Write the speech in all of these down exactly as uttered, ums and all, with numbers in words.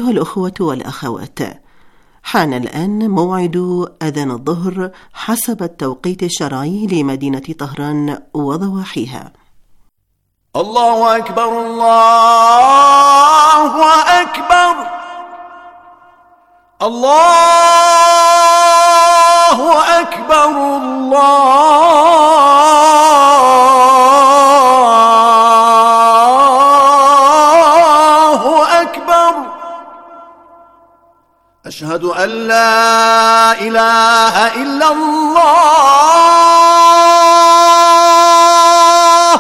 أيها الأخوة والأخوات، حان الآن موعد أذان الظهر حسب التوقيت الشرعي لمدينة طهران وضواحيها. الله أكبر الله أكبر الله أكبر الله أكبر. أشهد أن لا إله إلا الله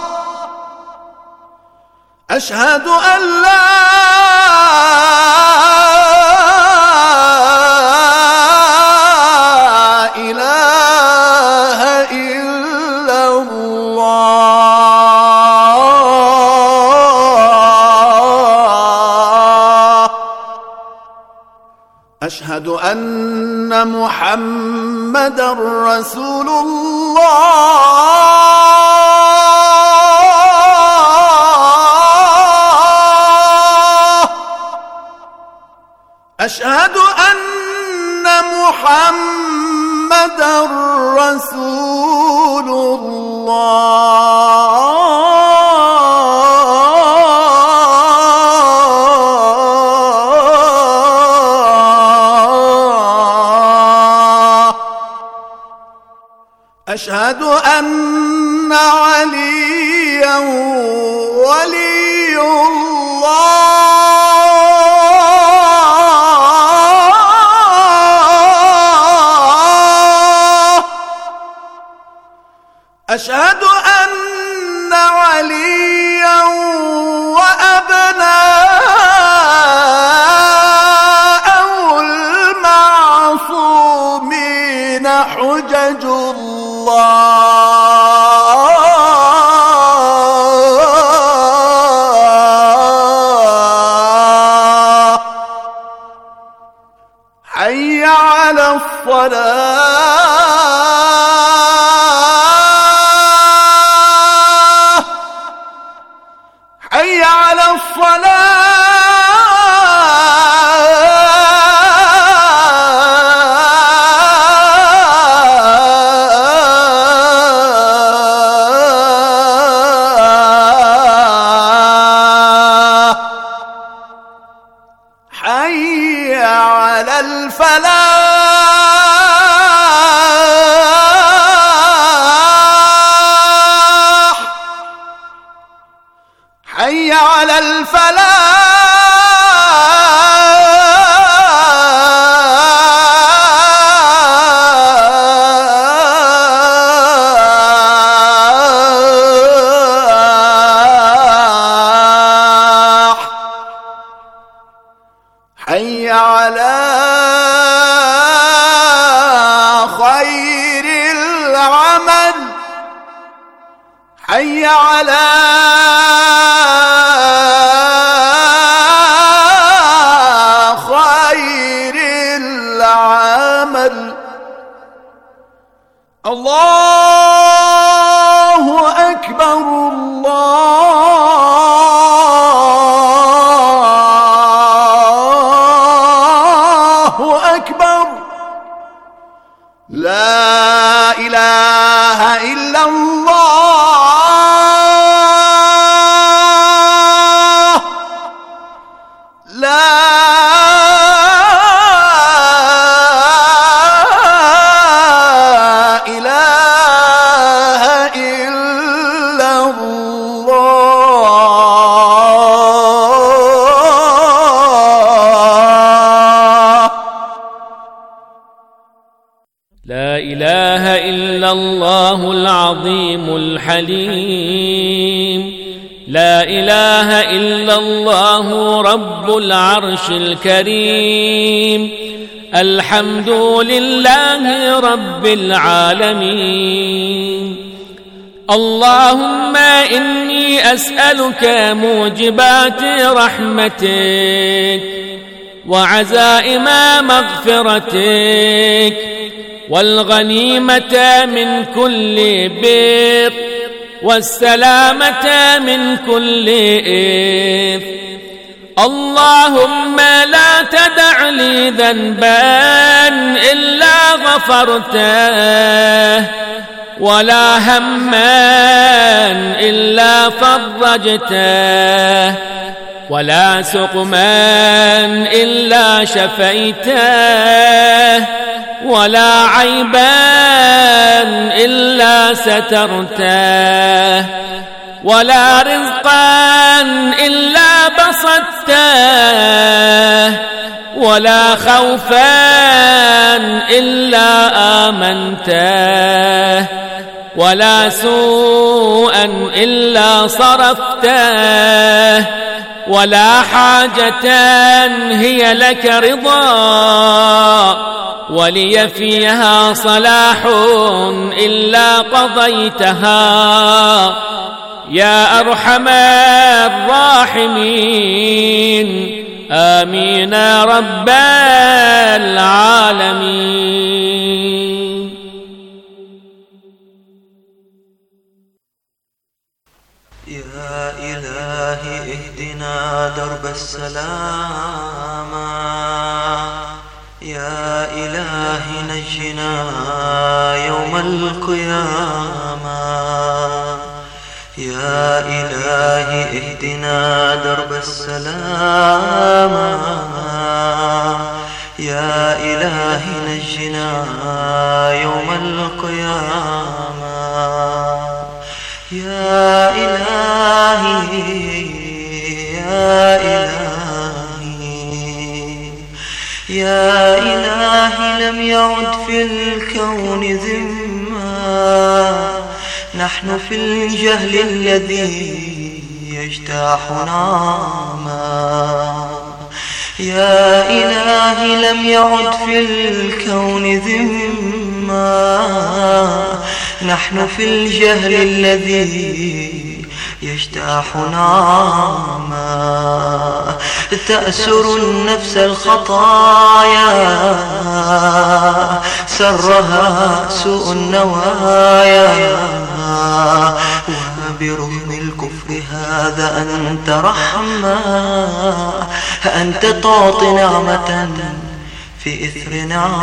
أشهد أن لا إله إلا الله أشهد أن محمدًا رسول الله أشهد أن محمدًا رسول الله أشهد أن عليًّا ولي الله أشهد أن عليًّا وأبناءه المعصومين حجج الله. حي على الصلاة حي على الصلاة حي على الفلاح حي على الفلاح حي على خير العمل حي على خير العمل. الله أكبر الله أكبر. لا إله إلا الله لا إله إلا الله. لا إله إلا الله العظيم الحليم لا إله إلا الله رب العرش الكريم الحمد لله رب العالمين. اللهم إني أسألك موجبات رحمتك وعزائم مغفرتك والغنيمة من كل بر والسلامة من كل إثم اللهم لا تدع لي ذنبا إلا غفرته ولا هما إلا فرجته ولا سقما إلا شفيته ولا عيبا إلا سترته ولا رزقا إلا بسطته ولا خوفا إلا آمنته ولا سوءا إلا صرفته ولا حاجة هي لك رضا ولي فيها صلاح إلا قضيتها يا أرحم الراحمين آمين يا رب العالمين. يا إلهي اهدنا درب السلامة يا إلهي نجنا يوم القيامة يا إلهي اهدنا درب السلامة يا إلهي نجنا يوم القيامة يا إلهي يا إلهي يا إلهي لم يعد في الكون ذمة نحن في الجهل الذي يجتاحنا ما يا إلهي لم يعد في الكون ذمة نحن في الجهل الذي يجتاحنا ما تأسر النفس الخطايا سرها سوء النوايا وبرغم الكفر هذا أنت رحمة أنت تعطي نعمة في إثر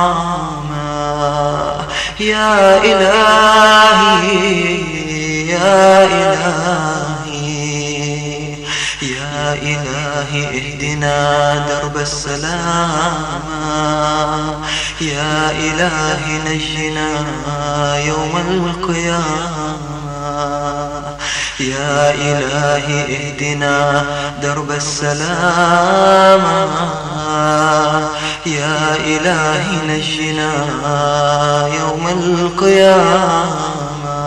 نعمة يا إلهي يا إلهي يا إلهي اهدنا درب السلامة يا إلهي نجنا يوم القيامة يا إلهي اهدنا درب السلامة يا إلهي نجنا يوم القيامة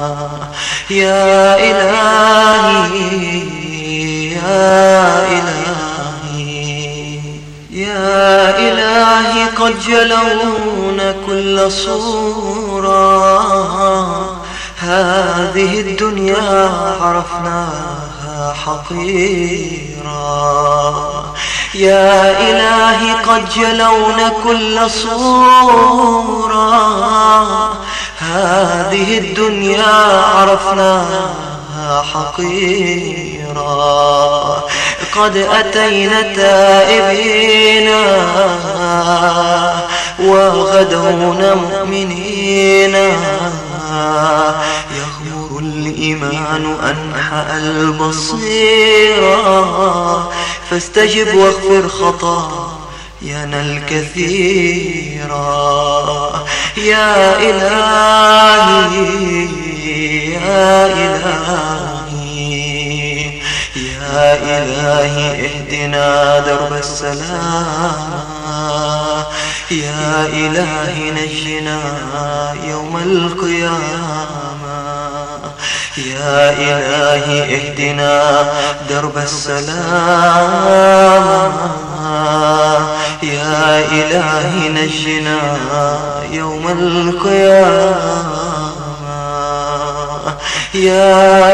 يا إلهي يا إلهي يا إلهي قد جلونا كل صورة هذه الدنيا عرفناها حقيرا يا إلهي قد جلونا كل صورة هذه الدنيا عرفناها حقيرا قد أتينا تائبين وغدونا مؤمنين يغمر الإيمان أنحى البصيرة فاستجب واغفر خطايانا الكثيرة يا إلهي يا إلهي يا إلهي اهدنا درب السلام يا إلهي نجنا يوم القيامة يا إلهي اهدنا درب السلام يا إلهي نجنا يوم القيامة يا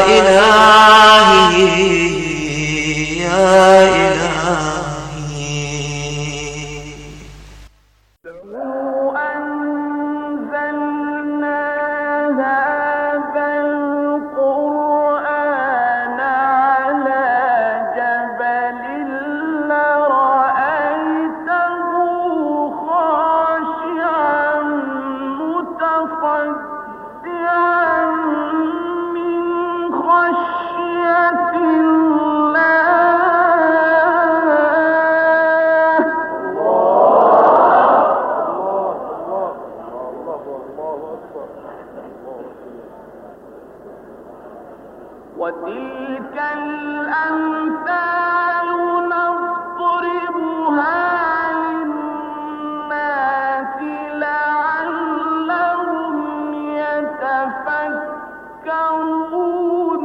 إلهي يا إلهي القرآن على جبل وتلك الأمثال نضربها للناس لعلهم يتفكرون.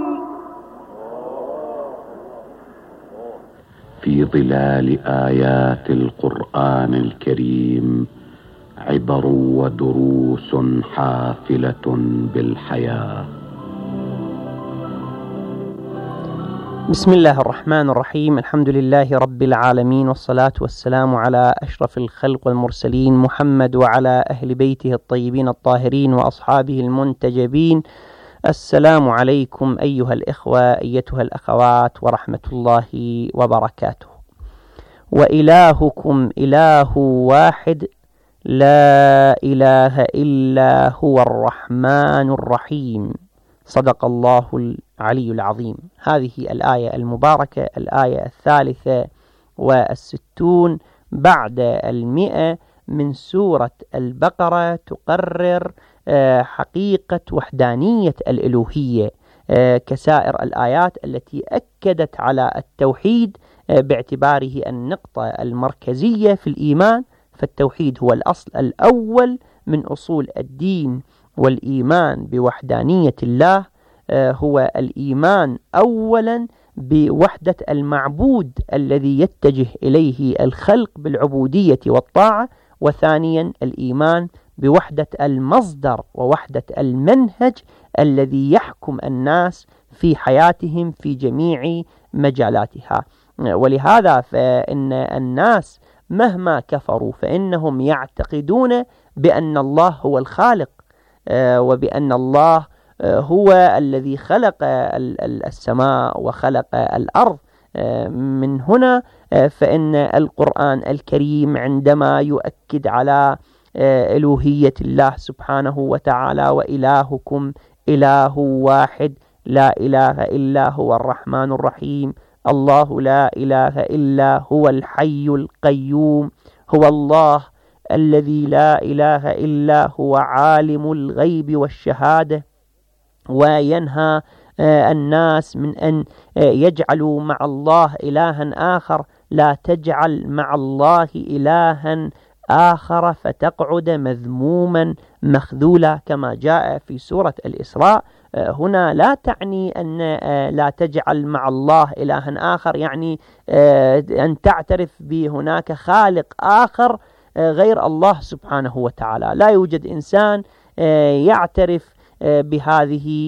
في ظلال آيات القرآن الكريم عبر ودروس حافلة بالحياة. بسم الله الرحمن الرحيم. الحمد لله رب العالمين، والصلاة والسلام على أشرف الخلق والمرسلين محمد وعلى أهل بيته الطيبين الطاهرين وأصحابه المنتجبين. السلام عليكم أيها الإخوة أيتها الأخوات ورحمة الله وبركاته. وإلهكم إله واحد لا إله إلا هو الرحمن الرحيم. صدق الله العلي العظيم. هذه الآية المباركة الآية الثالثة والستون بعد المئة من سورة البقرة تقرر حقيقة وحدانية الإلوهية كسائر الآيات التي أكدت على التوحيد باعتباره النقطة المركزية في الإيمان. فالتوحيد هو الأصل الأول من أصول الدين، والإيمان بوحدانية الله هو الإيمان أولا بوحدة المعبود الذي يتجه إليه الخلق بالعبودية والطاعة، وثانيا الإيمان بوحدة المصدر ووحدة المنهج الذي يحكم الناس في حياتهم في جميع مجالاتها. ولهذا فإن الناس مهما كفروا فإنهم يعتقدون بأن الله هو الخالق، وبأن الله هو الذي خلق السماء وخلق الأرض. من هنا فإن القرآن الكريم عندما يؤكد على إلوهية الله سبحانه وتعالى وإلهكم إله واحد لا إله إلا هو الرحمن الرحيم، الله لا إله إلا هو الحي القيوم، هو الله الذي لا إله إلا هو عالم الغيب والشهادة، وينهى الناس من أن يجعلوا مع الله إلها آخر. لا تجعل مع الله إلها آخر فتقعد مذموما مخذولا، كما جاء في سورة الإسراء. هنا لا تعني أن لا تجعل مع الله إلها آخر يعني أن تعترف بهناك خالق آخر غير الله سبحانه وتعالى. لا يوجد إنسان يعترف بهذه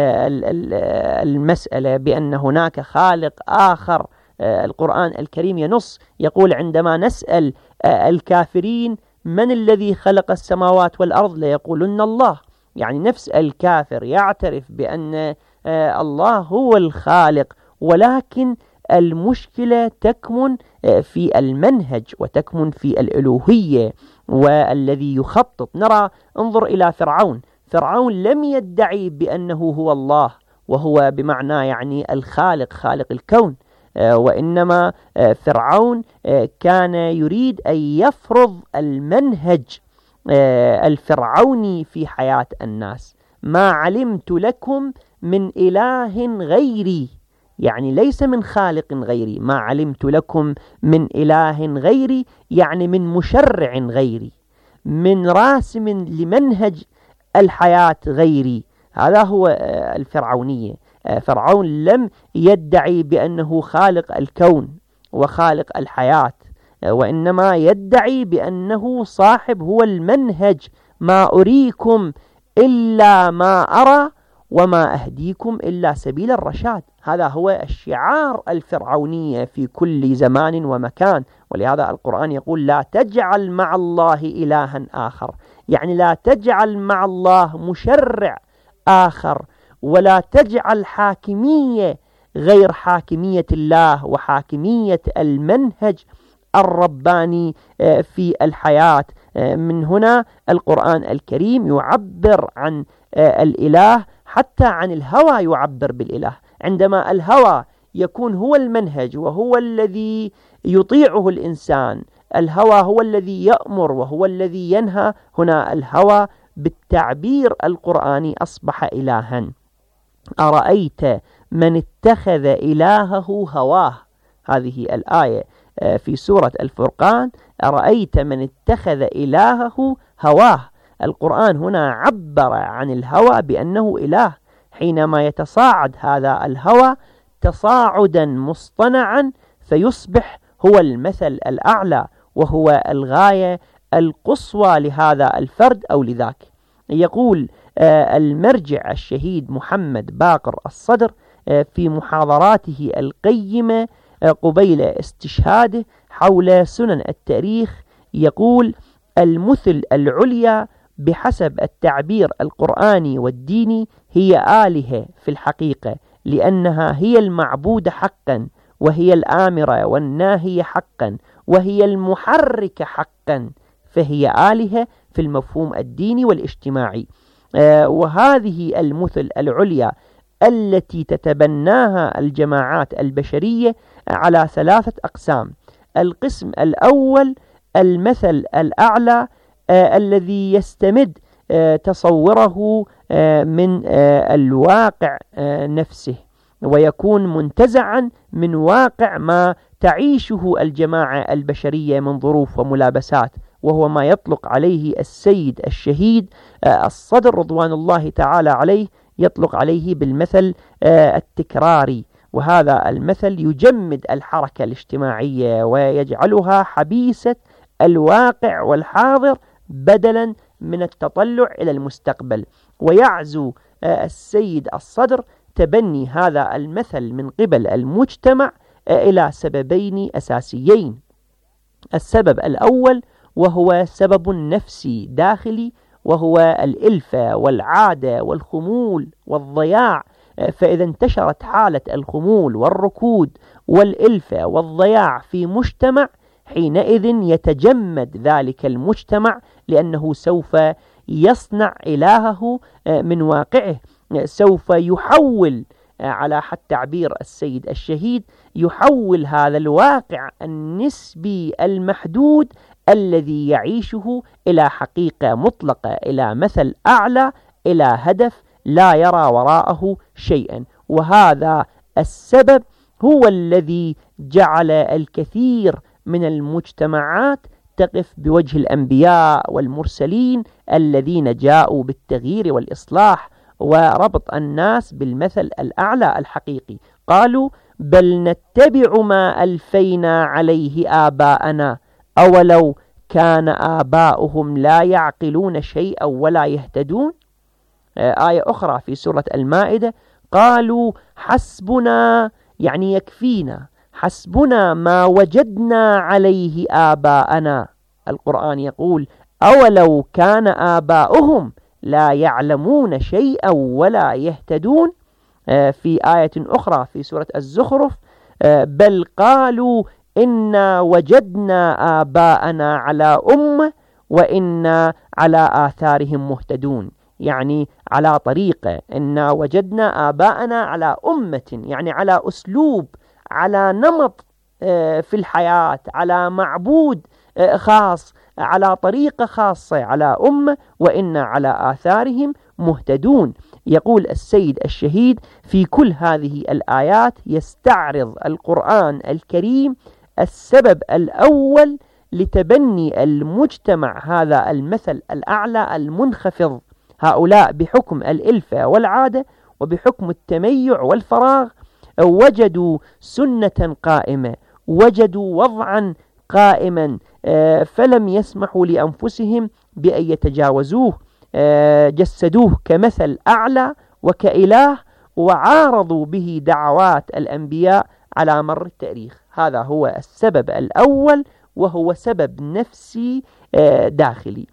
المسألة بأن هناك خالق آخر. القرآن الكريم ينص يقول عندما نسأل الكافرين من الذي خلق السماوات والأرض ليقولن الله. يعني نفس الكافر يعترف بأن الله هو الخالق، ولكن المشكلة تكمن في المنهج وتكمن في الألوهية والذي يخطط. نرى انظر إلى فرعون. فرعون لم يدعي بأنه هو الله، وهو بمعنى يعني الخالق خالق الكون، وإنما فرعون كان يريد أن يفرض المنهج الفرعوني في حياة الناس. ما علمت لكم من إله غيري، يعني ليس من خالق غيري. ما علمت لكم من إله غيري يعني من مشرع غيري، من راسم لمنهج الحياة غيري. هذا هو الفرعونية. فرعون لم يدعي بأنه خالق الكون وخالق الحياة، وإنما يدعي بأنه صاحب هو المنهج. ما أريكم إلا ما أرى وما أهديكم إلا سبيل الرشاد. هذا هو الشعار الفرعونية في كل زمان ومكان. ولهذا القرآن يقول لا تجعل مع الله إلها آخر، يعني لا تجعل مع الله مشرع آخر، ولا تجعل حاكمية غير حاكمية الله وحاكمية المنهج الرباني في الحياة. من هنا القرآن الكريم يعبر عن الإله، حتى عن الهوى يعبر بالإله. عندما الهوى يكون هو المنهج وهو الذي يطيعه الإنسان، الهوى هو الذي يأمر وهو الذي ينهى، هنا الهوى بالتعبير القرآني أصبح إلها. أرأيت من اتخذ إلهه هواه. هذه الآية في سورة الفرقان: أرأيت من اتخذ إلهه هواه. القرآن هنا عبر عن الهوى بأنه إله، حينما يتصاعد هذا الهوى تصاعدا مصطنعا فيصبح هو المثل الأعلى وهو الغاية القصوى لهذا الفرد أو لذاك. يقول المرجع الشهيد محمد باقر الصدر في محاضراته القيمة قبيل استشهاده حول سنن التاريخ، يقول: المثل العليا بحسب التعبير القرآني والديني هي آلهة في الحقيقة، لأنها هي المعبودة حقا، وهي الآمرة والناهية حقا، وهي المحركة حقا، فهي آلهة في المفهوم الديني والاجتماعي. آه وهذه المثل العليا التي تتبناها الجماعات البشرية على ثلاثة أقسام. القسم الأول المثل الأعلى آه الذي يستمد آه تصوره آه من آه الواقع آه نفسه، ويكون منتزعا من واقع ما تعيشه الجماعة البشرية من ظروف وملابسات، وهو ما يطلق عليه السيد الشهيد آه الصدر رضوان الله تعالى عليه، يطلق عليه بالمثل آه التكراري. وهذا المثل يجمد الحركة الاجتماعية ويجعلها حبيسة الواقع والحاضر بدلا من التطلع إلى المستقبل. ويعزو آه السيد الصدر تبني هذا المثل من قبل المجتمع آه إلى سببين أساسيين. السبب الأول وهو سبب نفسي داخلي، وهو الإلفة والعادة والخمول والضياع. فإذا انتشرت حالة الخمول والركود والإلفة والضياع في مجتمع، حينئذ يتجمد ذلك المجتمع، لأنه سوف يصنع إلهه من واقعه، سوف يحول على حد تعبير السيد الشهيد، يحول هذا الواقع النسبي المحدود الذي يعيشه إلى حقيقة مطلقة، إلى مثل أعلى، إلى هدف لا يرى وراءه شيئا. وهذا السبب هو الذي جعل الكثير من المجتمعات تقف بوجه الأنبياء والمرسلين الذين جاءوا بالتغيير والإصلاح وربط الناس بالمثل الأعلى الحقيقي. قالوا: بل نتبع ما ألفينا عليه آباءنا أولو كان آباؤهم لا يعقلون شيئا ولا يهتدون. آية أخرى في سورة المائدة: قالوا حسبنا، يعني يكفينا، حسبنا ما وجدنا عليه آباءنا. القرآن يقول: أولو كان آباؤهم لا يعلمون شيئا ولا يهتدون. في آية أخرى في سورة الزخرف: بل قالوا إنا وجدنا آباءنا على أمة وإنا على آثارهم مهتدون، يعني على طريقة. إنا وجدنا آباءنا على أمة، يعني على أسلوب، على نمط في الحياة، على معبود خاص، على طريقة خاصة، على أمة وإنا على آثارهم مهتدون. يقول السيد الشهيد: في كل هذه الآيات يستعرض القرآن الكريم السبب الأول لتبني المجتمع هذا المثل الأعلى المنخفض. هؤلاء بحكم الإلفة والعادة وبحكم التميع والفراغ وجدوا سنة قائمة، وجدوا وضعا قائما، فلم يسمحوا لأنفسهم بأن يتجاوزوه، جسدوه كمثل أعلى وكإله، وعارضوا به دعوات الأنبياء على مر التاريخ. هذا هو السبب الأول، وهو سبب نفسي داخلي.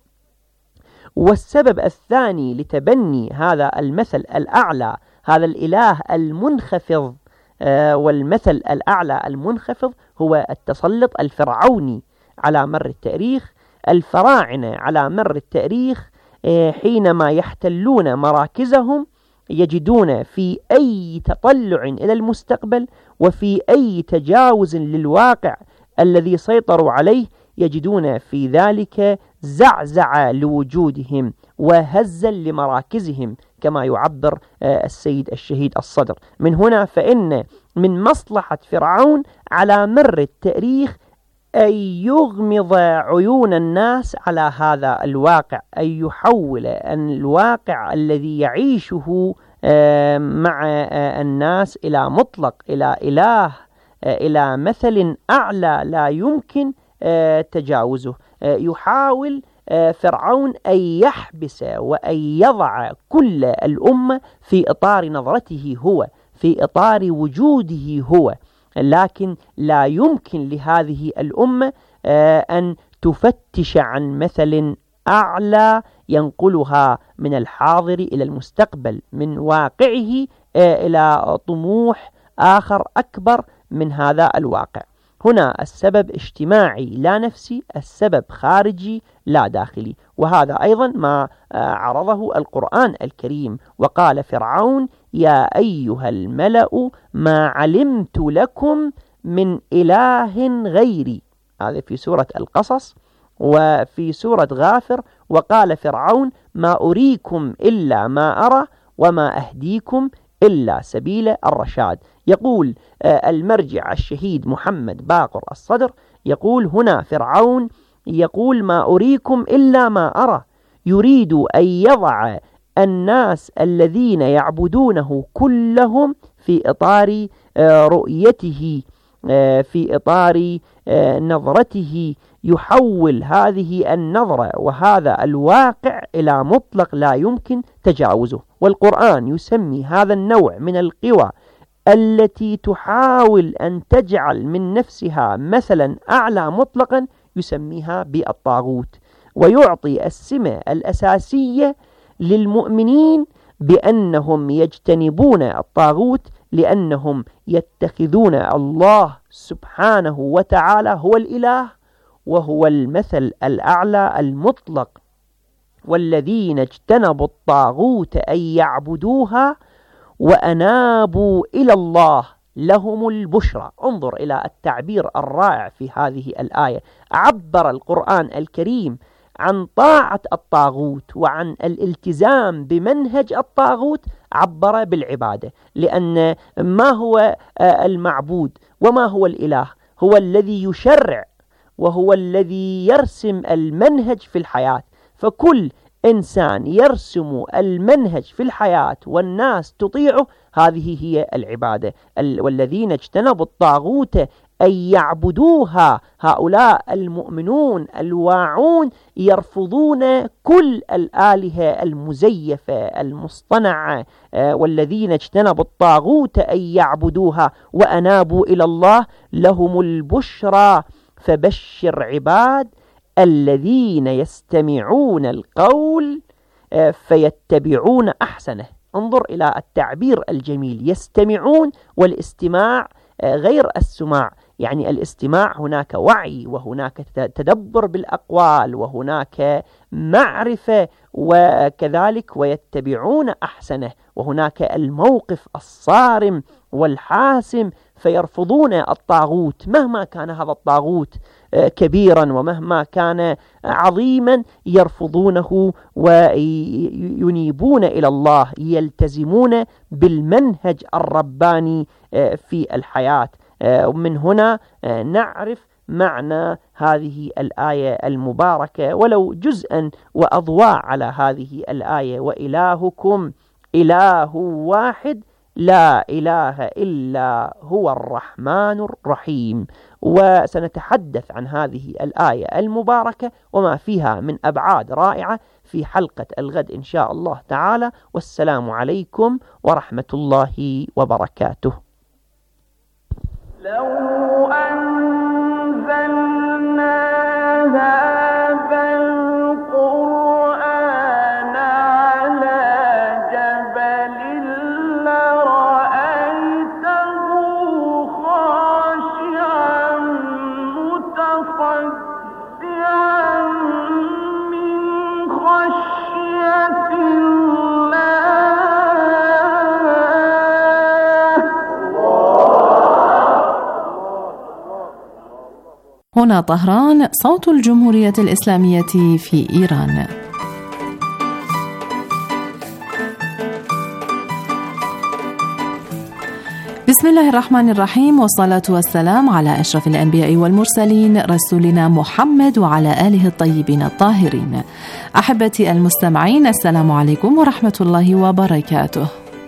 والسبب الثاني لتبني هذا المثل الأعلى، هذا الإله المنخفض والمثل الأعلى المنخفض، هو التسلط الفرعوني على مر التاريخ. الفراعنة على مر التاريخ حينما يحتلون مراكزهم يجدون في أي تطلع إلى المستقبل وفي أي تجاوز للواقع الذي سيطروا عليه، يجدون في ذلك زعزعة لوجودهم وهزا لمراكزهم، كما يعبر السيد الشهيد الصدر. من هنا فإن من مصلحة فرعون على مر التاريخ أن يغمض عيون الناس على هذا الواقع، أن يحول أن الواقع الذي يعيشه مع الناس إلى مطلق، إلى إله، إلى مثل أعلى لا يمكن تجاوزه. يحاول فرعون أن يحبس وأن يضع كل الأمة في إطار نظرته هو، في إطار وجوده هو، لكن لا يمكن لهذه الأمة أن تفتش عن مثل أعلى ينقلها من الحاضر إلى المستقبل، من واقعه إلى طموح آخر أكبر من هذا الواقع. هنا السبب اجتماعي لا نفسي، السبب خارجي لا داخلي، وهذا أيضا ما عرضه القرآن الكريم. وقال فرعون يا أيها الملأ ما علمت لكم من إله غيري، هذا في سورة القصص. وفي سورة غافر وقال فرعون ما أريكم إلا ما أرى وما أهديكم إلا سبيل الرشاد. يقول المرجع الشهيد محمد باقر الصدر، يقول هنا فرعون يقول ما أريكم إلا ما أرى، يريد أن يضع الناس الذين يعبدونه كلهم في إطار رؤيته، في إطار نظرته، يحول هذه النظرة وهذا الواقع إلى مطلق لا يمكن تجاوزه. والقرآن يسمي هذا النوع من القوى التي تحاول أن تجعل من نفسها مثلا أعلى مطلقا يسميها بالطاغوت، ويعطي السمة الأساسية للمؤمنين بأنهم يجتنبون الطاغوت لأنهم يتخذون الله سبحانه وتعالى هو الإله وهو المثل الأعلى المطلق. والذين اجتنبوا الطاغوت أن يعبدوها وأنابوا إلى الله لهم البشرى. انظر إلى التعبير الرائع في هذه الآية. عبر القرآن الكريم عن طاعة الطاغوت وعن الالتزام بمنهج الطاغوت، عبر بالعبادة، لأن ما هو المعبود وما هو الإله؟ هو الذي يشرع وهو الذي يرسم المنهج في الحياة. فكل إنسان يرسم المنهج في الحياة والناس تطيعه، هذه هي العبادة. والذين اجتنبوا الطاغوت أن يعبدوها، هؤلاء المؤمنون الواعون يرفضون كل الآلهة المزيفة المصطنعة. والذين اجتنبوا الطاغوت أن يعبدوها وأنابوا إلى الله لهم البشرى فبشر عباد الذين يستمعون القول فيتبعون أحسنه. انظر إلى التعبير الجميل، يستمعون، والاستماع غير السماع، يعني الاستماع هناك وعي وهناك تدبر بالأقوال وهناك معرفة، وكذلك ويتبعون أحسنه، وهناك الموقف الصارم والحاسم، فيرفضون الطاغوت مهما كان هذا الطاغوت كبيرا ومهما كان عظيما، يرفضونه وينيبون إلى الله، يلتزمون بالمنهج الرباني في الحياة. ومن هنا نعرف معنى هذه الآية المباركة ولو جزءا وأضواء على هذه الآية: وإلهكم إله واحد لا إله إلا هو الرحمن الرحيم. وسنتحدث عن هذه الآية المباركة وما فيها من أبعاد رائعة في حلقة الغد إن شاء الله تعالى. والسلام عليكم ورحمة الله وبركاته. لو أنزلنا هذا القرآن على جبل لرأيته خاشعا متصدعا من خشية هنا طهران، صوت الجمهورية الإسلامية في إيران. بسم الله الرحمن الرحيم، والصلاة والسلام على أشرف الأنبياء والمرسلين رسولنا محمد وعلى آله الطيبين الطاهرين. أحبتي المستمعين، السلام عليكم ورحمة الله وبركاته.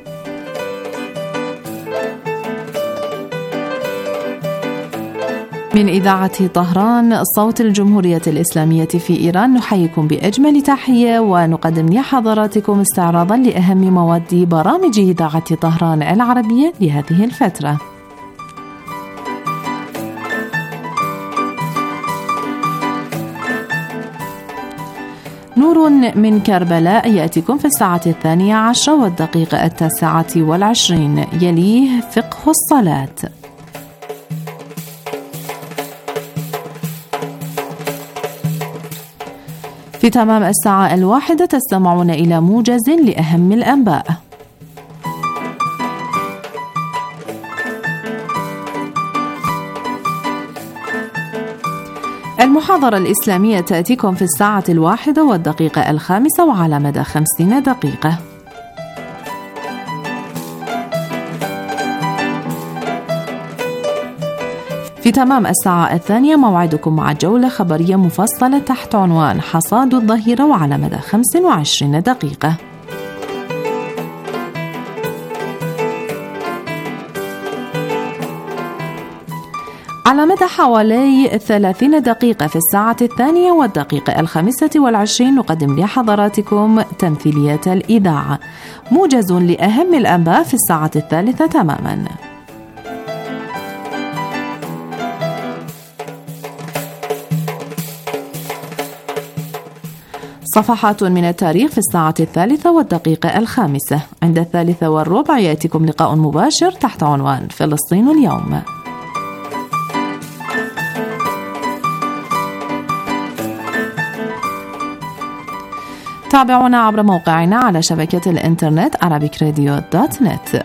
من إذاعة طهران صوت الجمهورية الإسلامية في إيران، نحييكم بأجمل تحية ونقدم لحضراتكم استعراضا لأهم مواد برامج إذاعة طهران العربية لهذه الفترة. نور من كربلاء يأتيكم في الساعة الثانية عشر والدقيقة التاسعة والعشرين، يليه فقه الصلاة. في تمام الساعة الواحدة تستمعون إلى موجز لأهم الأنباء. المحاضرة الإسلامية تأتيكم في الساعة الواحدة والدقيقة الخامسة وعلى مدى خمسين دقيقة. في تمام الساعة الثانية موعدكم مع جولة خبرية مفصلة تحت عنوان حصاد الظهيرة وعلى مدى خمس وعشرين دقيقة. على مدى حوالي ثلاثين دقيقة في الساعة الثانية والدقيقة الخامسة والعشرين نقدم لحضراتكم تمثيلية الإذاعة، موجز لأهم الأنباء في الساعة الثالثة تماما. صفحات من التاريخ في الساعة الثالثة والدقيقة الخامسة. عند الثالثة والربع يأتيكم لقاء مباشر تحت عنوان فلسطين اليوم. تابعونا عبر موقعنا على شبكة الإنترنت arabic radio dot net.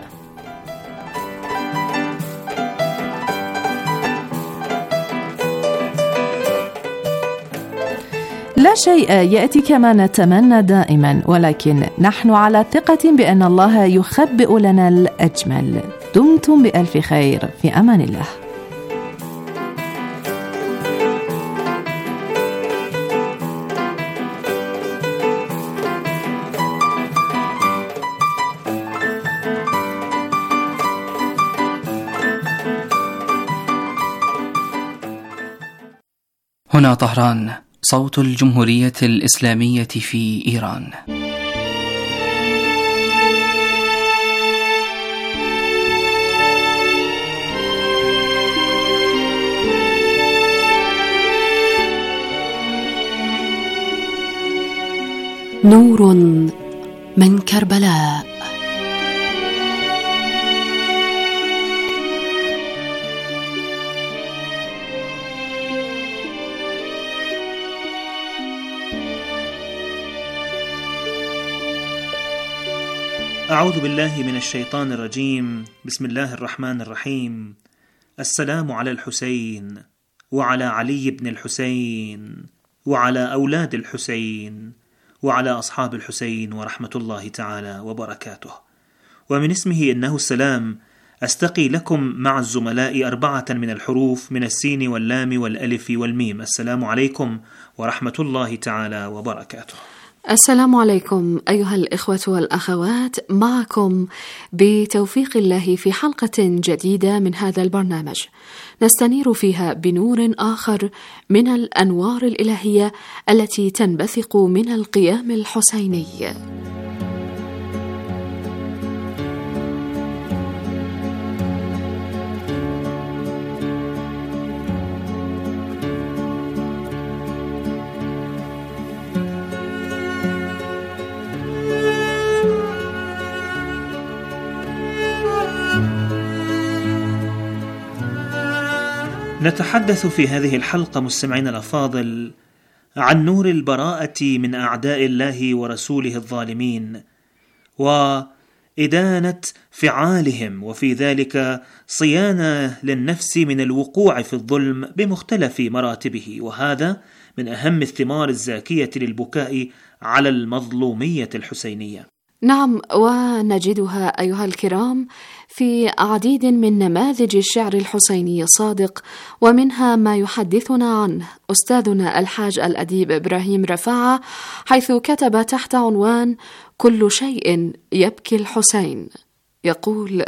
لا شيء يأتي كما نتمنى دائما، ولكن نحن على ثقة بأن الله يخبئ لنا الأجمل. دمتم بألف خير، في أمان الله. هنا طهران، صوت الجمهورية الإسلامية في إيران. نور من كربلاء. أعوذ بالله من الشيطان الرجيم. بسم الله الرحمن الرحيم. السلام على الحسين وعلى علي بن الحسين وعلى أولاد الحسين وعلى أصحاب الحسين ورحمة الله تعالى وبركاته. ومن اسمه إنه السلام أستقي لكم مع الزملاء أربعة من الحروف من السين واللام والألف والميم. السلام عليكم ورحمة الله تعالى وبركاته. السلام عليكم أيها الإخوة والأخوات، معكم بتوفيق الله في حلقة جديدة من هذا البرنامج نستنير فيها بنور آخر من الأنوار الإلهية التي تنبثق من القيام الحسيني. نتحدث في هذه الحلقة مستمعينا الأفاضل عن نور البراءة من أعداء الله ورسوله الظالمين وإدانة فعالهم، وفي ذلك صيانة للنفس من الوقوع في الظلم بمختلف مراتبه، وهذا من أهم الثمار الزاكية للبكاء على المظلومية الحسينية. نعم، ونجدها أيها الكرام في عديد من نماذج الشعر الحسيني الصادق، ومنها ما يحدثنا عنه أستاذنا الحاج الأديب إبراهيم رفاعة، حيث كتب تحت عنوان كل شيء يبكي الحسين، يقول: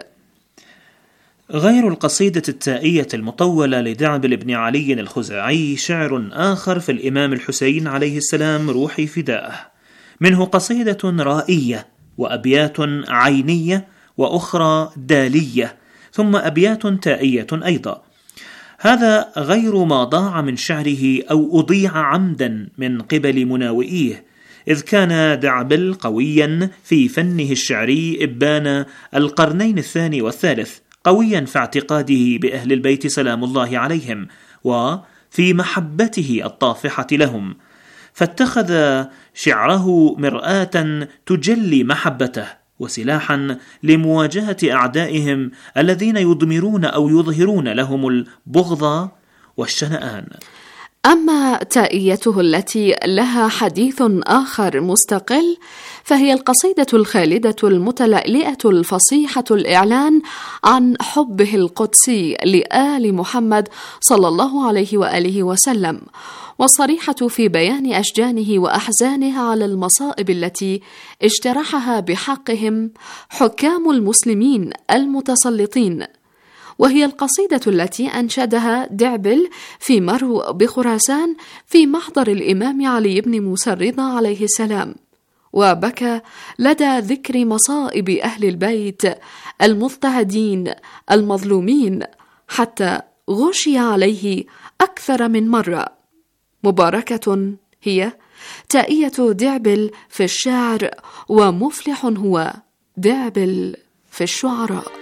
غير القصيدة التائية المطولة لدعبل بن علي الخزاعي شعر آخر في الإمام الحسين عليه السلام روحي فداءه، منه قصيدة رائية وأبيات عينية وأخرى دالية، ثم أبيات تائية أيضا. هذا غير ما ضاع من شعره أو أضيع عمدا من قبل مناوئيه، إذ كان دعبل قويا في فنه الشعري إبان القرنين الثاني والثالث، قويا في اعتقاده بأهل البيت سلام الله عليهم وفي محبته الطافحة لهم، فاتخذ شعره مرآة تجلي محبته وسلاحا لمواجهة أعدائهم الذين يضمرون أو يظهرون لهم البغض والشنآن. أما تائيته التي لها حديث آخر مستقل فهي القصيدة الخالدة المتلألئة الفصيحة الإعلان عن حبه القدسي لآل محمد صلى الله عليه وآله وسلم، والصريحة في بيان أشجانه وأحزانه على المصائب التي اجترحها بحقهم حكام المسلمين المتسلطين، وهي القصيدة التي أنشدها دعبل في مرو بخراسان في محضر الإمام علي بن موسى الرضا عليه السلام، وبكى لدى ذكر مصائب أهل البيت المضطهدين المظلومين حتى غشي عليه أكثر من مرة. مباركة هي تائية دعبل في الشعر، ومفلح هو دعبل في الشعراء.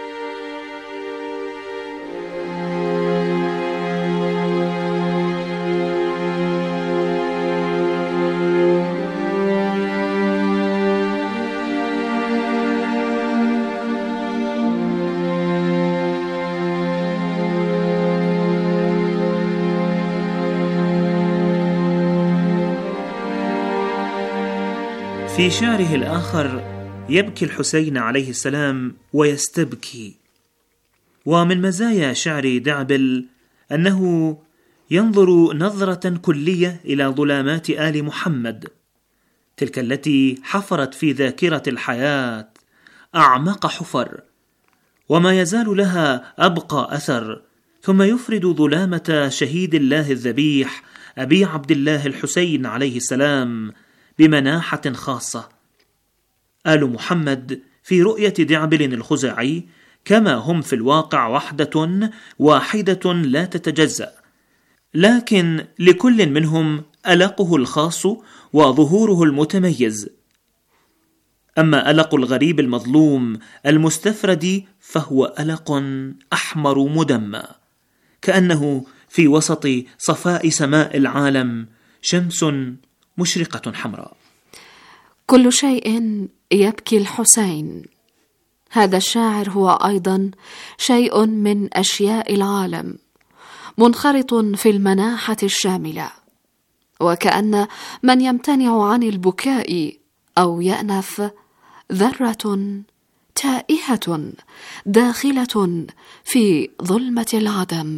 في شعره الآخر يبكي الحسين عليه السلام ويستبكي. ومن مزايا شعر دعبل أنه ينظر نظرة كلية إلى ظلامات آل محمد، تلك التي حفرت في ذاكرة الحياة أعمق حفر وما يزال لها أبقى أثر، ثم يفرد ظلامة شهيد الله الذبيح أبي عبد الله الحسين عليه السلام بمناحة خاصة. آل محمد في رؤية دعبل الخزاعي كما هم في الواقع وحدة واحدة لا تتجزأ، لكن لكل منهم ألقه الخاص وظهوره المتميز. أما ألق الغريب المظلوم المستفرد فهو ألق أحمر مدمى، كأنه في وسط صفاء سماء العالم شمس مشرقة حمراء. كل شيء يبكي الحسين. هذا الشاعر هو أيضا شيء من أشياء العالم، منخرط في المناحة الشاملة، وكأن من يمتنع عن البكاء أو يأنف ذرة تائهة داخلة في ظلمة العدم.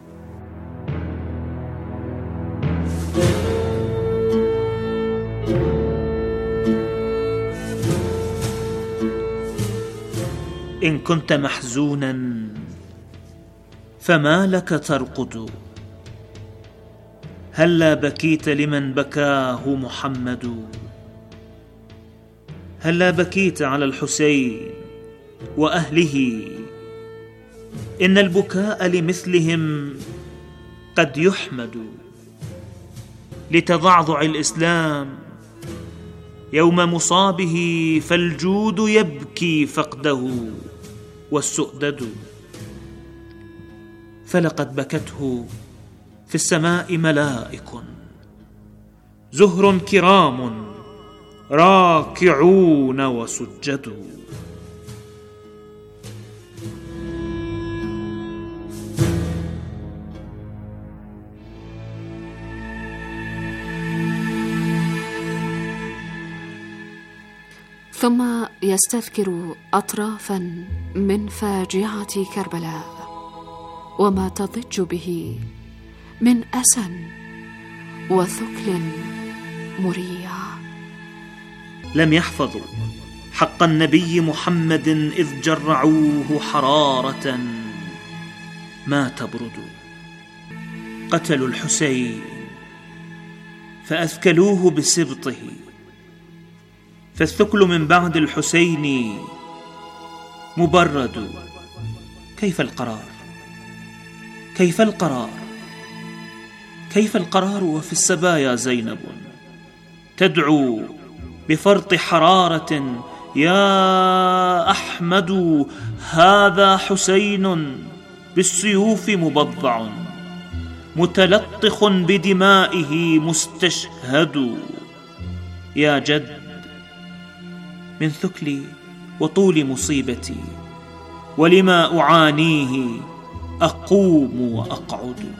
إن كنت محزونا فما لك ترقد، هلا بكيت لمن بكاه محمد، هلا بكيت على الحسين وأهله، إن البكاء لمثلهم قد يحمد، لتضعضع الإسلام يوم مصابه، فالجود يبكي فقده والسؤدد، فلقد بكته في السماء ملائك زهر كرام راكعون وسجدوا. ثم يستذكر أطرافا من فاجعة كربلاء وما تضج به من أسى وثكل مريع. لم يحفظوا حق النبي محمد إذ جرعوه حرارة ما تبرد. قتلوا الحسين فأثكلوه بسبطه، فالثكل من بعد الحسين مبرد. كيف القرار؟ كيف القرار؟ كيف القرار وفي السبايا زينب تدعو بفرط حرارة: يا أحمد هذا حسين بالسيوف مبضع متلطخ بدمائه مستشهد. يا جد من ثكلي وطول مصيبتي ولما أعانيه أقوم وأقعد.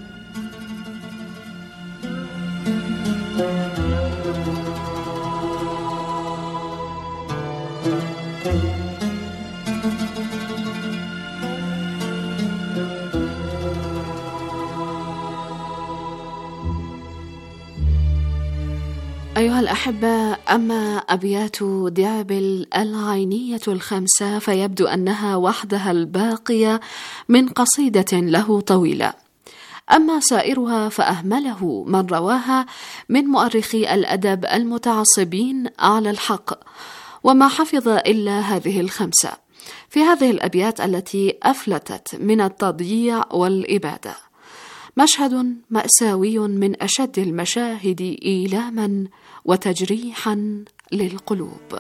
أيها الأحبة، أما أبيات دعبل العينية الخمسة فيبدو أنها وحدها الباقية من قصيدة له طويلة، أما سائرها فأهمله من رواها من مؤرخي الأدب المتعصبين على الحق، وما حفظ إلا هذه الخمسة في هذه الأبيات التي أفلتت من التضييع والإبادة. مشهد مأساوي من أشد المشاهد إيلاما وتجريحا للقلوب.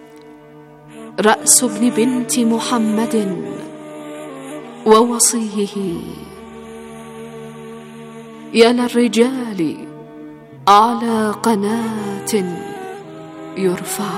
رأس ابن بنت محمد ووصيه يا للرجال على قناة يرفع.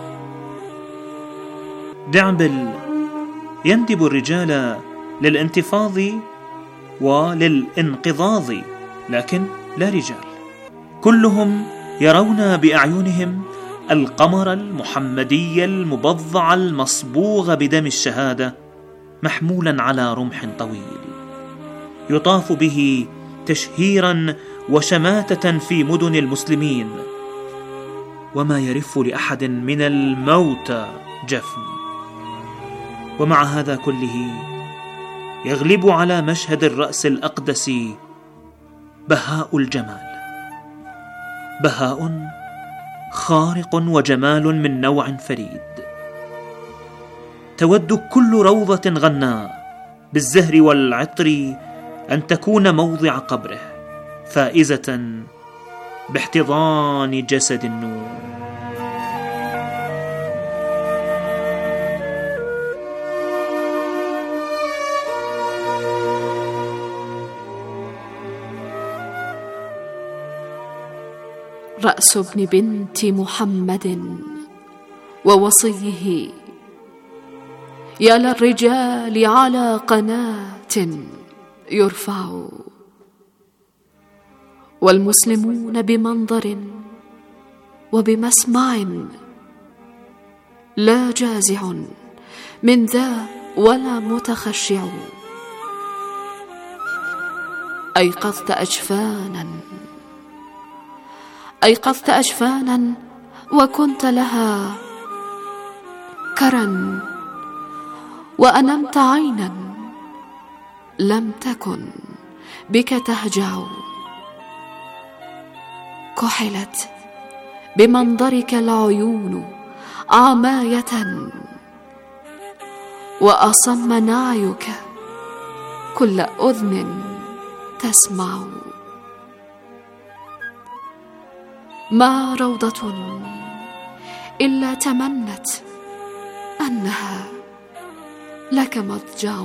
دعبل يندب الرجال للانتفاض وللانقضاض، لكن لا رجال. كلهم يرون بأعينهم القمر المحمدي المبضع المصبوغ بدم الشهادة محمولا على رمح طويل يطاف به تشهيرا وشماتة في مدن المسلمين، وما يرف لأحد من الموتى جفن. ومع هذا كله يغلب على مشهد الرأس الأقدس بهاء الجمال، بهاء خارق وجمال من نوع فريد. تود كل روضة غناء بالزهر والعطر أن تكون موضع قبره، فائزة باحتضان جسد النور. رأس ابن بنت محمد ووصيه يا للرجال على قناة يرفع، والمسلمون بمنظر وبمسمع لا جازع من ذا ولا متخشع. أيقظت أجفانا أيقظت أجفانا وكنت لها كرا، وأنمت عينا لم تكن بك تهجع. كحلت بمنظرك العيون عماية، وأصم نعيك كل أذن تسمع. ما روضة إلا تمنت أنها لك مضجع،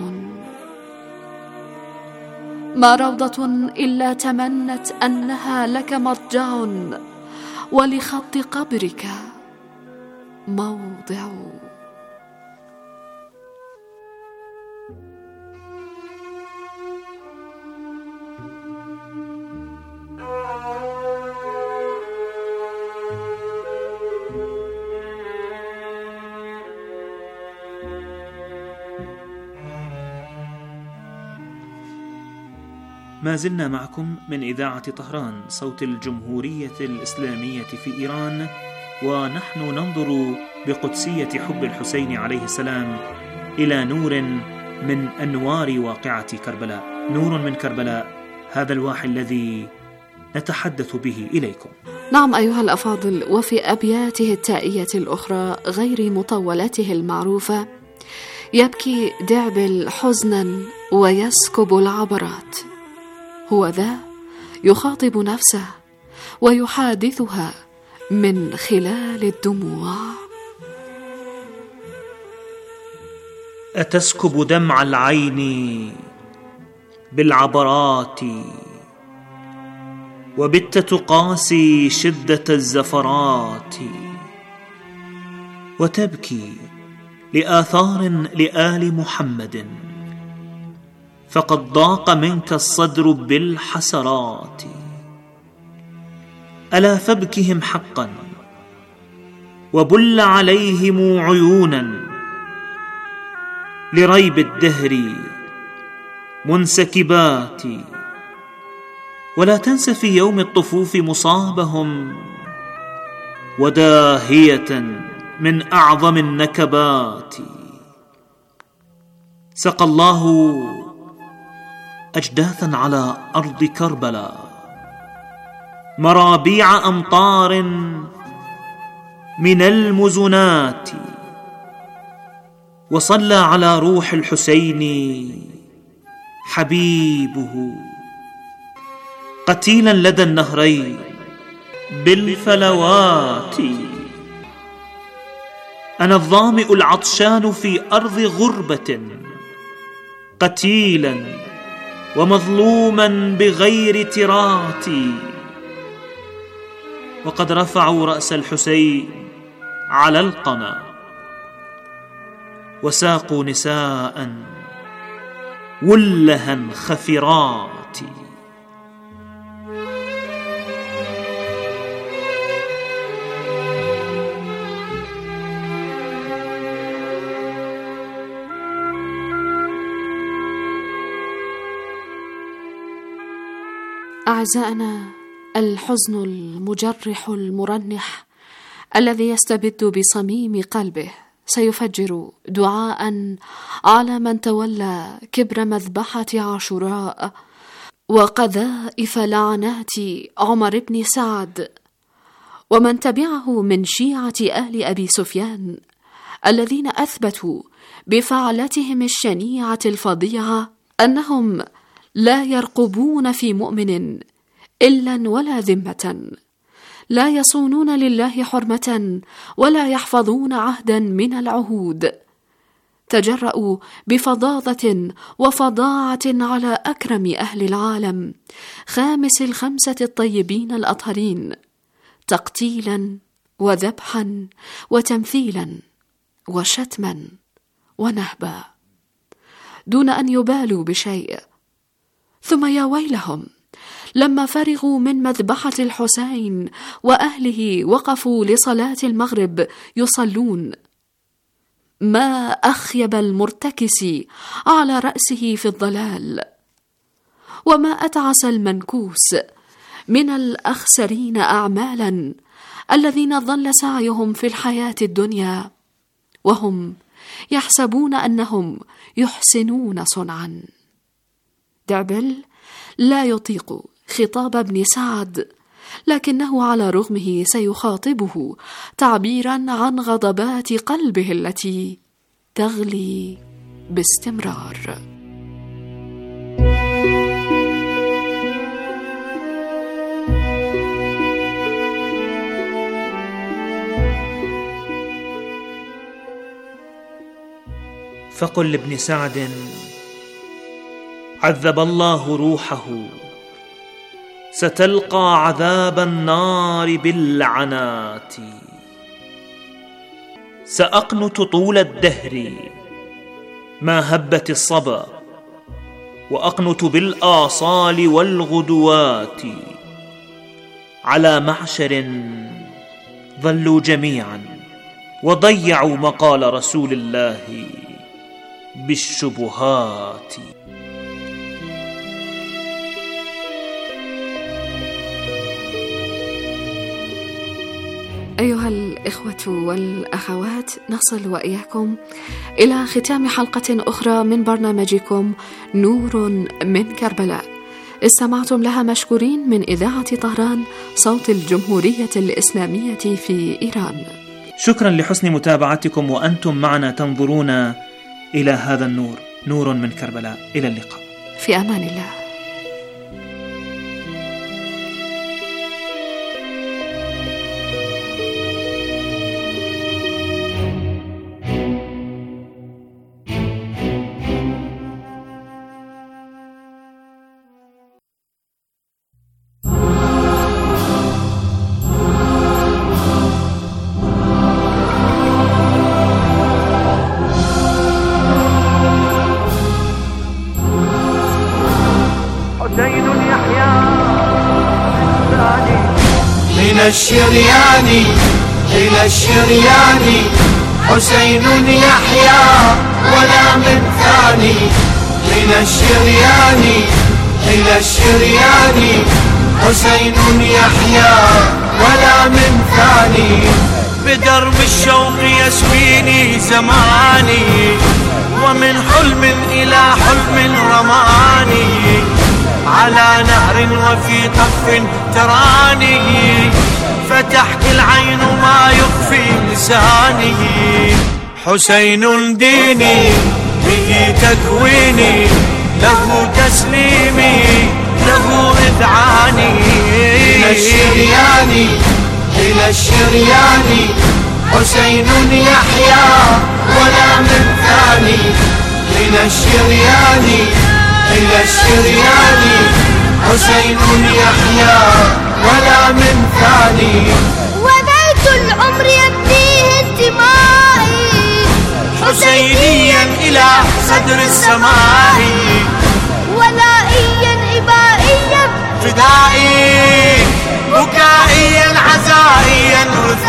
ما روضة إلا تمنت أنها لك مضجع، ولخط قبرك موضع. ما زلنا معكم من إذاعة طهران صوت الجمهورية الإسلامية في إيران، ونحن ننظر بقدسية حب الحسين عليه السلام إلى نور من أنوار واقعة كربلاء. نور من كربلاء، هذا الواحي الذي نتحدث به إليكم. نعم أيها الأفاضل، وفي أبياته التائية الأخرى غير مطولته المعروفة: يبكي دعبل حزنا ويسكب العبرات، هو ذا يخاطب نفسه ويحادثها من خلال الدموع. أتسكب دمع العين بالعبرات، وبت تقاسي شدة الزفرات، وتبكي لآثار لآل محمد، فقد ضاق منك الصدر بالحسرات. ألا فابكهم حقا وبل عليهم عيونا، لريب الدهر منسكبات. ولا تنس في يوم الطفوف مصابهم، وداهية من أعظم النكبات. سقى الله أجداثا على أرض كربلاء، مرابيع أمطار من المزنات، وصلى على روح الحسين حبيبه قتيلا لدى النهرين بالفلوات. أنا الظامئ العطشان في أرض غربة، قتيلا ومظلوما بغير تراتي. وقد رفعوا رأس الحسين على القنا، وساقوا نساء ولها خفرات. أعزائنا، الحزن المجرح المرنح الذي يستبد بصميم قلبه سيفجر دعاء على من تولى كبر مذبحة عاشوراء وقذائف لعنات عمر بن سعد ومن تبعه من شيعة أهل أبي سفيان، الذين أثبتوا بفعلتهم الشنيعة الفظيعة أنهم لا يرقبون في مؤمن إلا ولا ذمة، لا يصونون لله حرمة ولا يحفظون عهدا من العهود. تجرؤوا بفظاظة وفظاعة على أكرم أهل العالم، خامس الخمسة الطيبين الأطهرين، تقتيلا وذبحا وتمثيلا وشتما ونهبا، دون أن يبالوا بشيء. ثم يا ويلهم لما فرغوا من مذبحة الحسين وأهله وقفوا لصلاة المغرب يصلون، ما أخيب المرتكس على رأسه في الضلال، وما أتعس المنكوس من الأخسرين أعمالا الذين ظل سعيهم في الحياة الدنيا وهم يحسبون أنهم يحسنون صنعا. دعبل لا يطيق خطاب ابن سعد، لكنه على رغمه سيخاطبه تعبيرا عن غضبات قلبه التي تغلي باستمرار. فقل لابن سعد: عذب الله روحه، ستلقى عذاب النار باللعنات. سأقنت طول الدهر ما هبت الصبا، وأقنت بالآصال والغدوات. على معشر ظلوا جميعا وضيعوا مقال رسول الله بالشبهات. أيها الإخوة والأخوات، نصل وإياكم إلى ختام حلقة أخرى من برنامجكم نور من كربلاء، استمعتم لها مشكورين من إذاعة طهران صوت الجمهورية الإسلامية في إيران. شكرا لحسن متابعتكم وأنتم معنا تنظرون إلى هذا النور، نور من كربلاء. إلى اللقاء، في أمان الله. الشرياني إلى الشرياني حسين يحيى ولا من ثاني. من الشرياني إلى الشرياني حسين يحيى ولا من ثاني. بدرب الشوق يسويني زماني ومن حلم إلى حلم رماني. على نهر وفي طف تراني فتحت العين ما يخفي لساني. حسين ديني به تكويني له تسليمي له إذعاني. إلى الشرياني إلى الشرياني حسين يحيى ولا من ثاني. إلى الشرياني إلى الشرياني حسين يحيى ولا من ثاني. وبيت العمر يبنيه انتمائي حسينيا إلى صدر السماء. ولائيا إبائيا فدائي بكائيا عزائيا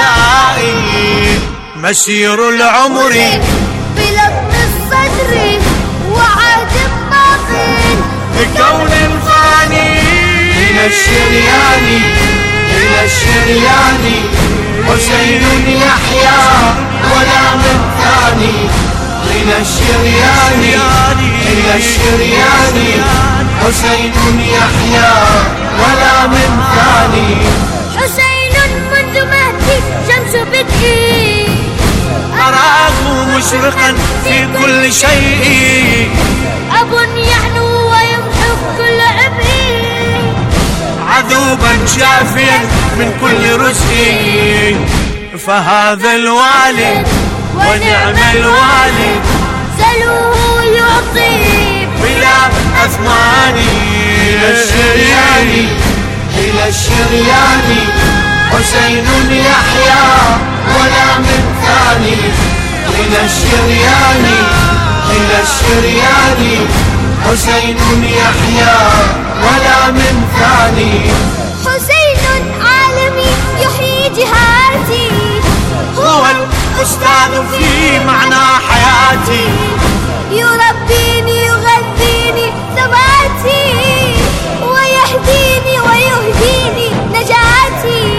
رثائي. مسير العمر بلطم الصدر وعهد باطن بكون فاني. إلى الشرياني إلى الشرياني حسين يحيى ولا من ثاني. إلى الشرياني إلى الشرياني حسين يحيى ولا من ثاني. حسين منذ مهدي شمس بدئي أراه مشرقا في كل شيء. أب يحنو ويمحق كل عبئي. عذوبا شافيا من كل رزقي. فهذا الوالد ونعم الوالد سلوه يعطي بلا أثمان. إلى الشرياني إلى الشرياني حسين يحيى ولا من ثاني. إلى الشرياني إلى الشرياني حسين يحيى ولا من ثاني. حسين عالمي يحيي جهاتي. هو الأستاذ في معنى حياتي. يربيني يغذيني ثباتي ويهديني ويهديني نجاتي.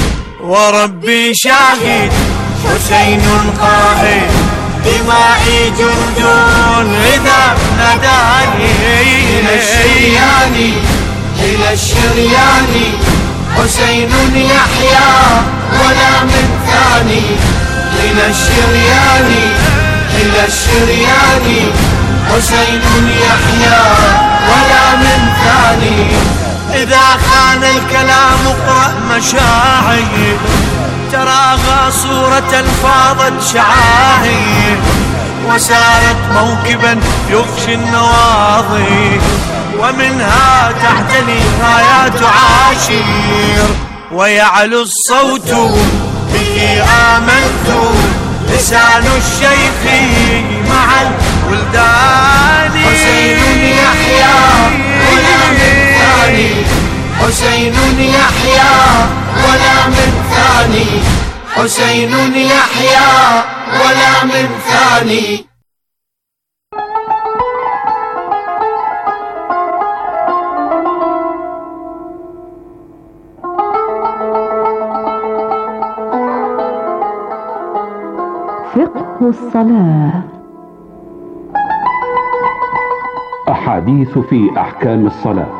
وربي شاهد حسين قائد دمائي جند إذا ناداني. إلى الشرياني إلى الشرياني حسين يحيى ولا من ثاني. إلى الشرياني إلى الشرياني حسين يحيى ولا من ثاني. إذا خان الكلام اقرأ مشاعر تراغى صورة فاضت شعاعر وسارت موكبا يخشي النواظر ومنها تعتلي رايات عاشير ويعلو الصوت به آمنت لسان الشيخ مع الولدان. حسين يحيى ولا من ثاني. حسين يحيى ولا من ثاني. حسين يحيى ولا من ثاني. فقه الصلاة. أحاديث في أحكام الصلاة.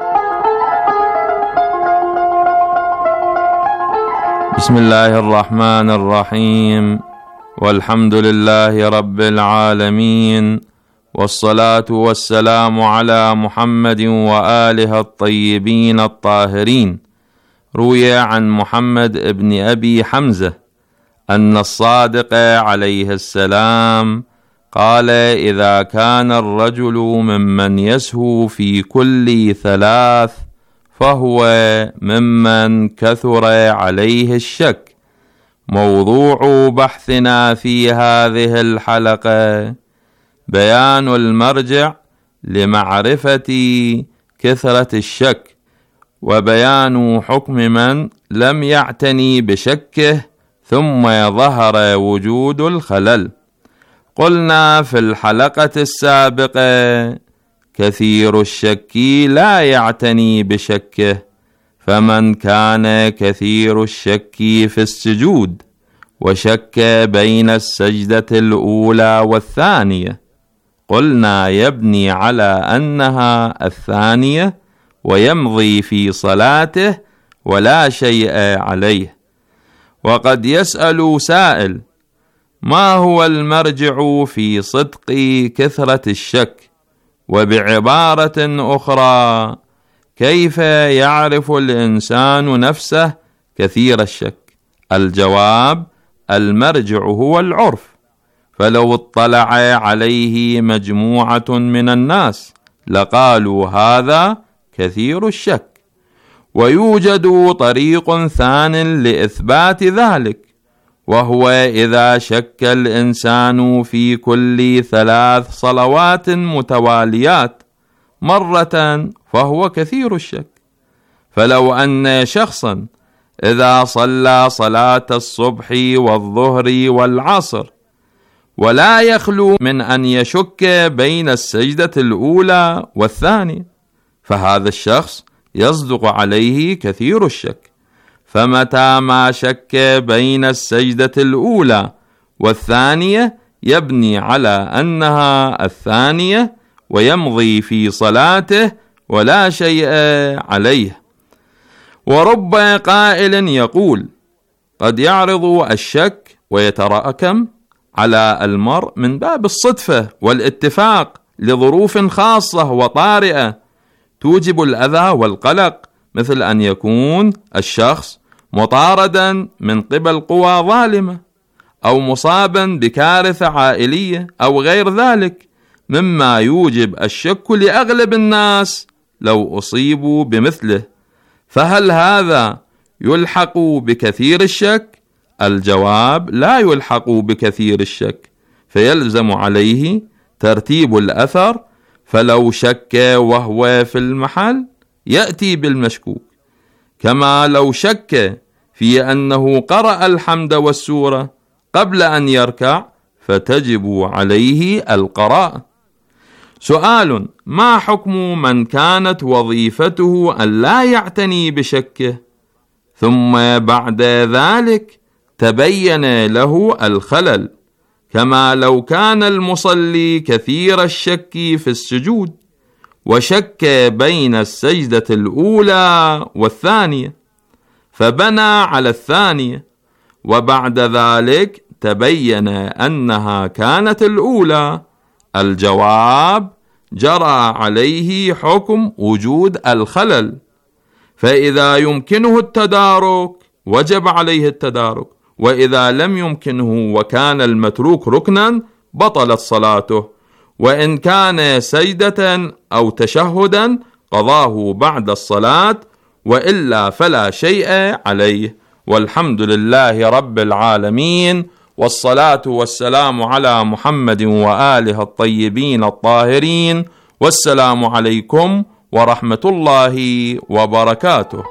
بسم الله الرحمن الرحيم، والحمد لله رب العالمين، والصلاة والسلام على محمد وآله الطيبين الطاهرين. روي عن محمد بن أبي حمزة أن الصادق عليه السلام قال: إذا كان الرجل ممن يسهو في كل ثلاث فهو ممن كثر عليه الشك. موضوع بحثنا في هذه الحلقة بيان المرجع لمعرفة كثرة الشك، وبيان حكم من لم يعتني بشكه ثم ظهر وجود الخلل. قلنا في الحلقة السابقة: كثير الشك لا يعتني بشكه، فمن كان كثير الشك في السجود وشك بين السجدة الأولى والثانية، قلنا يبني على أنها الثانية ويمضي في صلاته ولا شيء عليه. وقد يسأل سائل: ما هو المرجع في صدق كثرة الشك؟ وبعبارة أخرى: كيف يعرف الإنسان نفسه كثير الشك؟ الجواب: المرجع هو العرف، فلو اطلع عليه مجموعة من الناس لقالوا هذا كثير الشك. ويوجد طريق ثان لإثبات ذلك، وهو إذا شك الإنسان في كل ثلاث صلوات متواليات مرة فهو كثير الشك. فلو أن شخصا إذا صلى صلاة الصبح والظهر والعصر ولا يخلو من أن يشك بين السجدة الأولى والثانية، فهذا الشخص يصدق عليه كثير الشك. فمتى ما شك بين السجدة الأولى والثانية يبني على أنها الثانية ويمضي في صلاته ولا شيء عليه. ورب قائل يقول: قد يعرض الشك ويتراكم على المرء من باب الصدفة والاتفاق لظروف خاصة وطارئة توجب الأذى والقلق، مثل أن يكون الشخص مطاردا من قبل قوى ظالمة، أو مصابا بكارثة عائلية، أو غير ذلك مما يوجب الشك لأغلب الناس لو أصيبوا بمثله. فهل هذا يلحق بكثير الشك؟ الجواب: لا يلحق بكثير الشك، فيلزم عليه ترتيب الأثر. فلو شك وهو في المحل يأتي بالمشكوك، كما لو شك في أنه قرأ الحمد والسورة قبل أن يركع فتجب عليه القراءة. سؤال: ما حكم من كانت وظيفته أن لا يعتني بشكه ثم بعد ذلك تبين له الخلل، كما لو كان المصلي كثير الشك في السجود وشك بين السجدة الأولى والثانية فبنى على الثانية، وبعد ذلك تبين أنها كانت الأولى؟ الجواب: جرى عليه حكم وجود الخلل، فإذا يمكنه التدارك وجب عليه التدارك، وإذا لم يمكنه وكان المتروك ركنا بطلت صلاته، وإن كان سجدة أو تشهدا قضاه بعد الصلاة، وإلا فلا شيء عليه. والحمد لله رب العالمين، والصلاة والسلام على محمد وآله الطيبين الطاهرين، والسلام عليكم ورحمة الله وبركاته.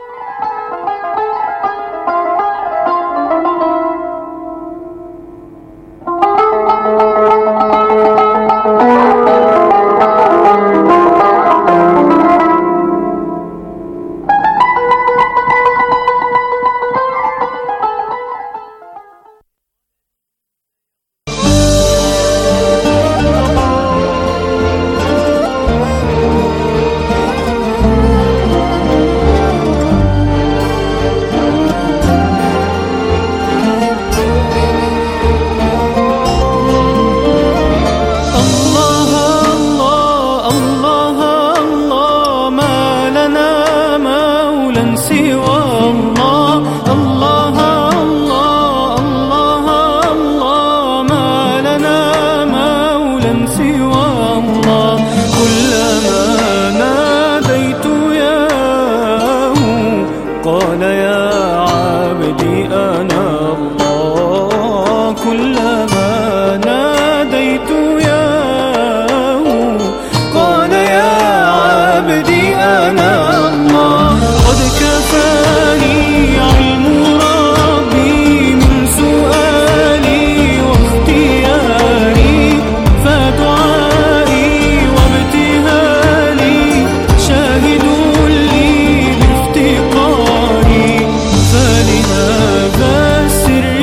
سوى الله. كلما ناديت ياه قال يا عبدي أنا الله. كلما ناديت ياه قال يا عبدي أنا الله. قد كفاني علم ربي من سؤالي واختياري، فدعائي وابتهالي شاهد لي بافتقاري. فلهذا السر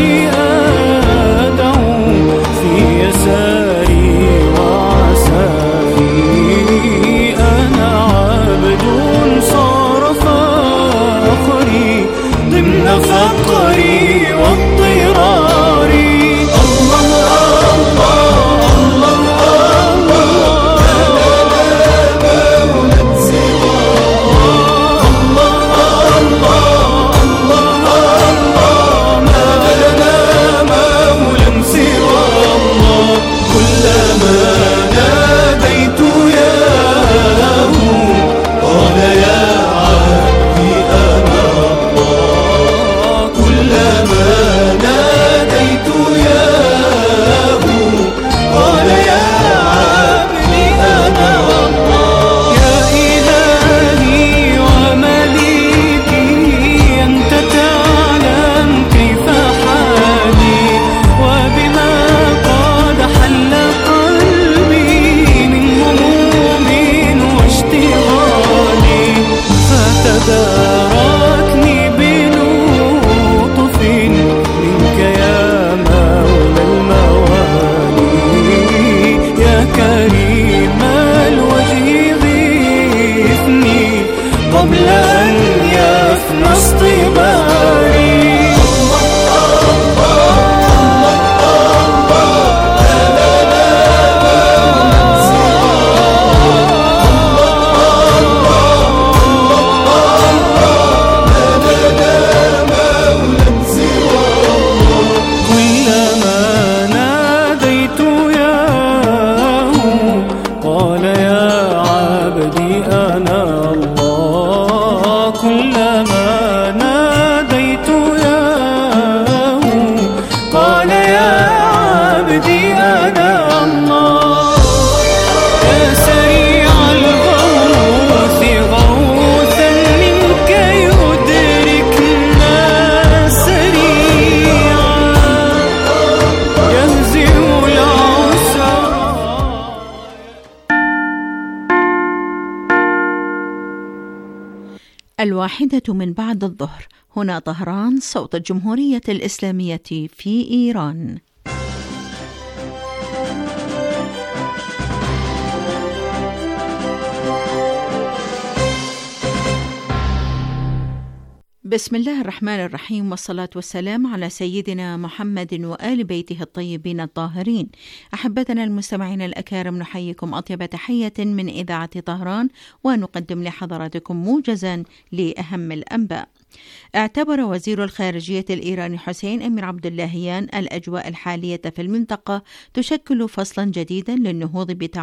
أدعو في يساري وعساري. أنا عبد صار فخري ضمن فقري واضطراري. الله الله الله مولى سوى الله. الله الله ما لنا مولى سوى الله. كلما ناديت ياه قال يا عبدي أنا الله. كلما ناديت ياه قال يا عبدي أنا الله. يا إلهي ومليكي أنت تعلم كيف حالي وبما قد حل قلبي من هموم واشتغالي. فتداركني بلطف منك يا مولى الموالي. يا كريم الوجه غثني قبل أن يفنى اصطباري. كلما ناديت ياه قال يا عبدي أنا الله. كلما ناديت ياه قال يا عبدي أنا الله. يا سريع الغوث غوثا منك يدركنا سريعا يهزم العسرى. الواحدة من بعد الظهر، هنا طهران، صوت الجمهورية الإسلامية في إيران. بسم الله الرحمن الرحيم، والصلاة والسلام على سيدنا محمد وآل بيته الطيبين الطاهرين. أحبتنا المستمعين الأكارم، نحييكم أطيب تحية من إذاعة طهران، ونقدم لحضراتكم موجزا لأهم الأنباء. اعتبر وزير الخارجية الإيراني حسين أمير عبد اللهيان الأجواء الحالية في المنطقة تشكل فصلا جديدا للنهوض بتعاون